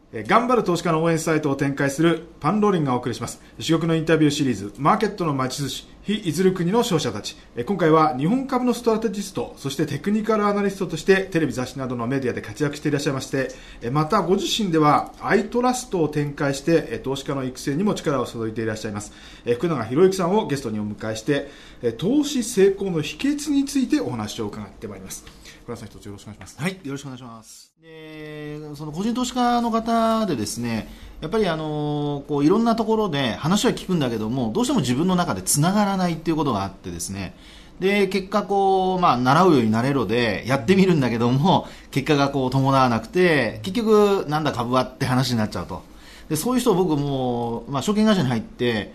頑張る投資家の応援サイトを展開するパンローリンがお送りします。珠玉のインタビューシリーズ、マーケットの町寿司、非いずる国の勝者たち。今回は日本株のストラテジスト、そしてテクニカルアナリストとしてテレビ雑誌などのメディアで活躍していらっしゃいまして、またご自身ではアイトラストを展開して投資家の育成にも力を注いでいらっしゃいます。福永博之さんをゲストにお迎えして、投資成功の秘訣についてお話を伺ってまいります。福永さん、一つよろしくお願いします。 はい、よろしくお願いします。その個人投資家の方でですね、やっぱりこういろんなところで話は聞くんだけども、どうしても自分の中でつながらないっていうことがあってですね、で結果こう、習うようになれろでやってみるんだけども、結果がこう伴わなくて、結局なんだ株はって話になっちゃうと。でそういう人を僕も、証券会社に入って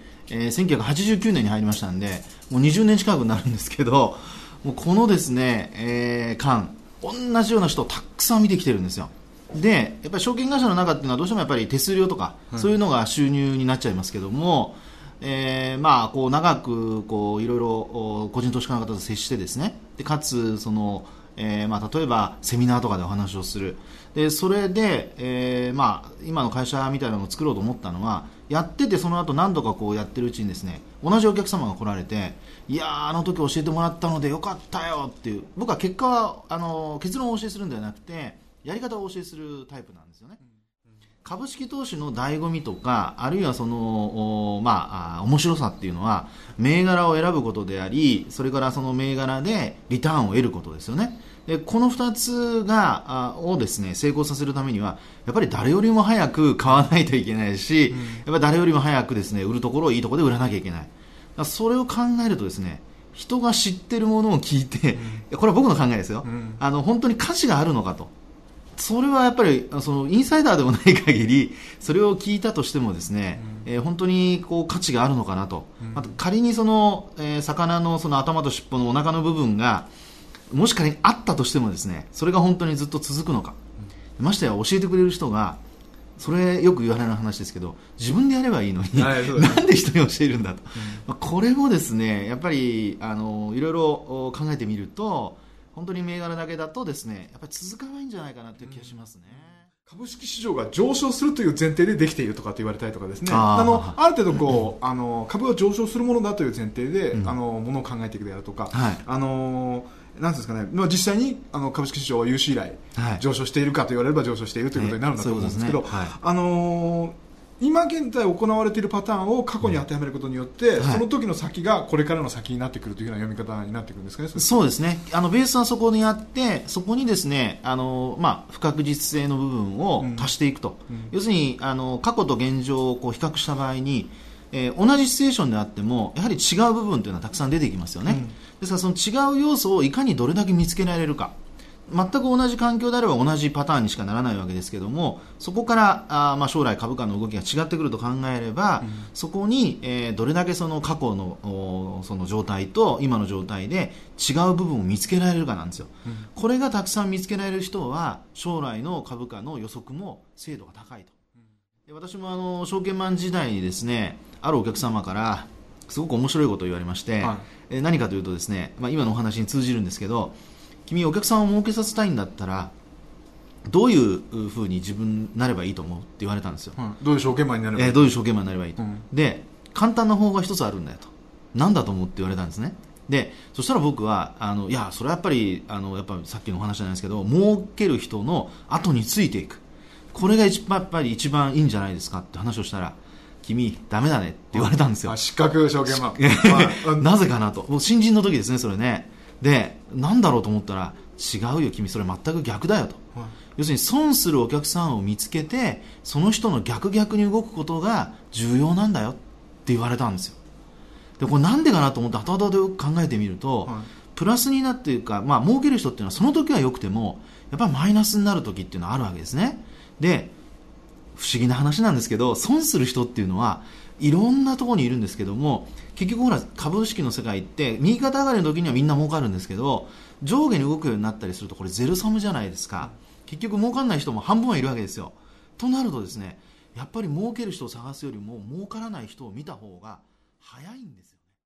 、1989年に入りましたんで、もう20年近くになるんですけど、もうこのですね、間同じような人をたくさん見てきてるんですよ。でやっぱり証券会社の中っていうのはどうしてもやっぱり手数料とか、そういうのが収入になっちゃいますけども、こう長くこういろいろ個人投資家の方と接してですね、でかつその、例えばセミナーとかでお話をする。でそれで、今の会社みたいなのを作ろうと思ったのは、やっててその後何度かこうやってるうちにですね、同じお客様が来られて、いやーあの時教えてもらったのでよかったよっていう、僕は結果は結論をお教えするんではなくてやり方をお教えするタイプなんですよね。株式投資の醍醐味とか、あるいはその面白さっていうのは銘柄を選ぶことであり、それからその銘柄でリターンを得ることですよね。でこの2つをですね成功させるためには、やっぱり誰よりも早く買わないといけないし、やっぱり誰よりも早くですね売るところをいいところで売らなきゃいけない。それを考えるとですね、人が知ってるものを聞いて、これは僕の考えですよ、本当に価値があるのかと。それはやっぱりそのインサイダーでもない限り、それを聞いたとしてもですね、本当にこう価値があるのかなと。あと仮にその、魚のその頭と尻尾のお腹の部分がもし仮にあったとしてもですね、それが本当にずっと続くのか、ましてや教えてくれる人が、それよく言われる話ですけど、自分でやればいいのに、なんで人に教えるんだと、これもですねやっぱりいろいろ考えてみると、本当に銘柄だけだとですね、やっぱり続かないんじゃないかなという気がしますね。 株式市場が上昇するという前提でできているとかと言われたりとかですね、ある程度こう、株が上昇するものだという前提で、ものを考えていくであるとか、なんですかね、実際に株式市場は有史以来、上昇しているかと言われれば上昇しているということになるんだと思うんですけど、今現在行われているパターンを過去に当てはめることによって、その時の先がこれからの先になってくるというような読み方になってくるんですかね。 そうですね、ベースはそこにあって、そこにですね不確実性の部分を足していくと、要するに過去と現状をこう比較した場合に、同じシチュエーションであってもやはり違う部分というのはたくさん出てきますよね。ですからその違う要素をいかにどれだけ見つけられるか。全く同じ環境であれば同じパターンにしかならないわけですけども、そこから将来株価の動きが違ってくると考えれば、そこに、どれだけその過去のその状態と今の状態で違う部分を見つけられるかなんですよ。これがたくさん見つけられる人は将来の株価の予測も精度が高いと。で私も証券マン時代にですね、あるお客様からすごく面白いことを言われまして、何かというとですね、今のお話に通じるんですけど、君お客さんを儲けさせたいんだったらどういうふうに自分になればいいと思うって言われたんですよ。 どういう証券マンになればいい、 どういう証券マンになればいいと、で簡単な方法が一つあるんだよと。なんだと思うって言われたんですね。でそしたら僕はいやそれはやっぱりやっぱさっきのお話じゃないですけど、儲ける人の後についていく、これがやっぱり一番いいんじゃないですかって話をしたら、君ダメだねって言われたんですよ。 失格証券マンなぜかなと。もう新人の時ですね、それね。でなんだろうと思ったら、違うよ君、それ全く逆だよと、要するに損するお客さんを見つけて、その人の逆に動くことが重要なんだよって言われたんですよ。でこれなんでかなと思って後々で考えてみると、プラスになっているか、儲ける人っていうのはその時は良くてもやっぱりマイナスになる時っていうのはあるわけですね。で不思議な話なんですけど、損する人っていうのはいろんなところにいるんですけども、結局ほら株式の世界って右肩上がりの時にはみんな儲かるんですけど、上下に動くようになったりするとこれゼロサムじゃないですか。結局儲かんない人も半分はいるわけですよ。となるとですね、やっぱり儲ける人を探すよりも儲からない人を見た方が早いんですよ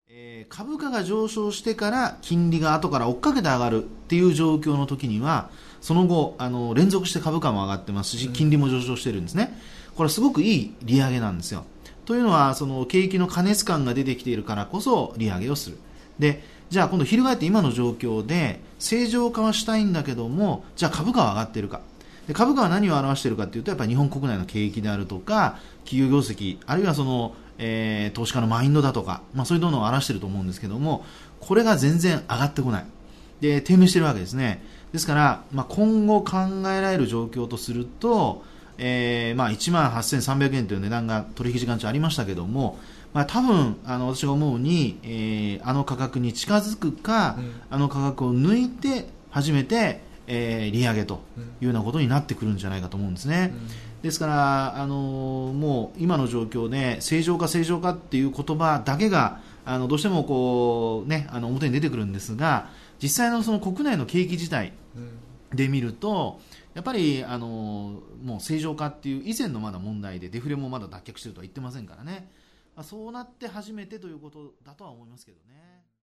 株価が上昇してから金利が後から追っかけて上がるっていう状況の時には、その後連続して株価も上がってますし、金利も上昇してるんですね。これはすごくいい利上げなんですよ。というのは、その景気の過熱感が出てきているからこそ利上げをする。で、じゃあ今度翻って今の状況で正常化はしたいんだけども、じゃあ株価は上がっているか。で、株価は何を表しているかというと、やっぱり日本国内の景気であるとか、企業業績、あるいはその、投資家のマインドだとか、そういうのを表していると思うんですけども、これが全然上がってこない。で、低迷しているわけですね。ですから、今後考えられる状況とすると、18,300 円という値段が取引時間中ありましたけども、多分私が思うに、あの価格に近づくか、あの価格を抜いて初めて、利上げというようなことになってくるんじゃないかと思うんですね。ですから、もう今の状況で正常化っていう言葉だけがどうしてもこう、表に出てくるんですが、実際のその国内の景気自体で見ると、やっぱりもう正常化っていう以前のまだ問題で、デフレもまだ脱却しているとは言ってませんからね。そうなって初めてということだとは思いますけどね。